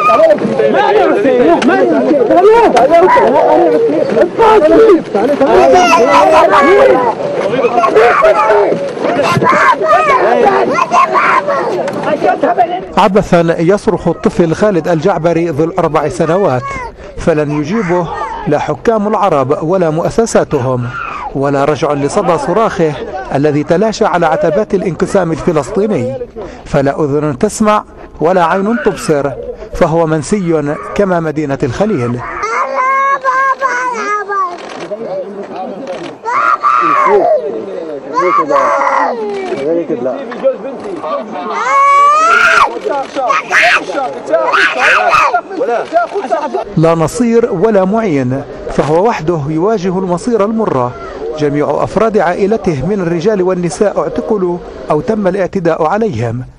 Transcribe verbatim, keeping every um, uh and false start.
عبثا يصرخ الطفل خالد الجعبري ذو الأربع سنوات، فلن يجيبه لا حكام العرب ولا مؤسساتهم، ولا رجع لصدى صراخه الذي تلاشى على عتبات الانقسام الفلسطيني، فلا أذن تسمع ولا عين تبصر، فهو منسي كما مدينة الخليل. لا نصير ولا معين، فهو وحده يواجه المصير المر. جميع أفراد عائلته من الرجال والنساء اعتقلوا أو تم الاعتداء عليهم.